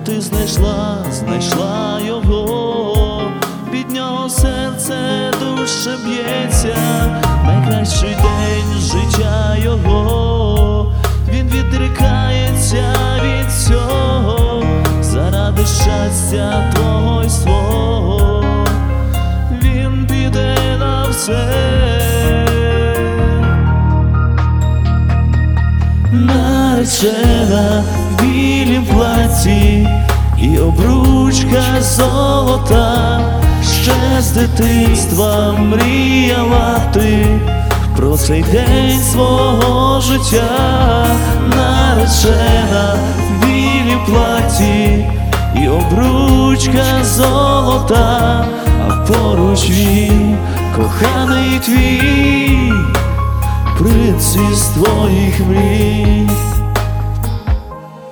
ти знайшла його, від нього серце дужче б'ється, найкращий день життя його, він відрікається від всього, заради щастя твого й свого, він піде на все. Наречена в білім платі і обручка золота, ще з дитинства мріяла ти про цей день свого життя. Наречена в білім платі і обручка золота, а поруч він, коханий твій, принц із твоїх мрій.